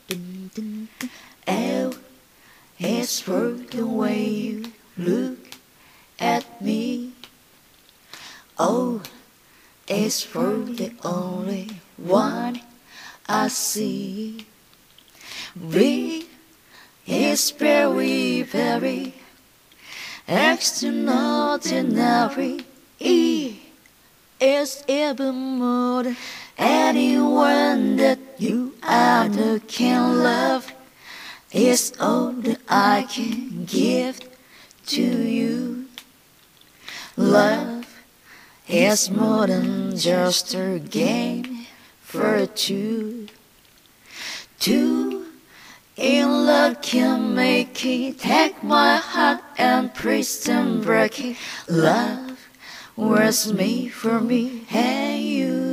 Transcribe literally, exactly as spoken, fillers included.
L is for the way you look at me. O is for the only one I see. V is very, very extraordinary. E is even more than anyone that you ever can love. It's all that I can give to you. Love is more than just a game for two. Two in love can make it. Take my heart and twist and break it. Love was made for me and you.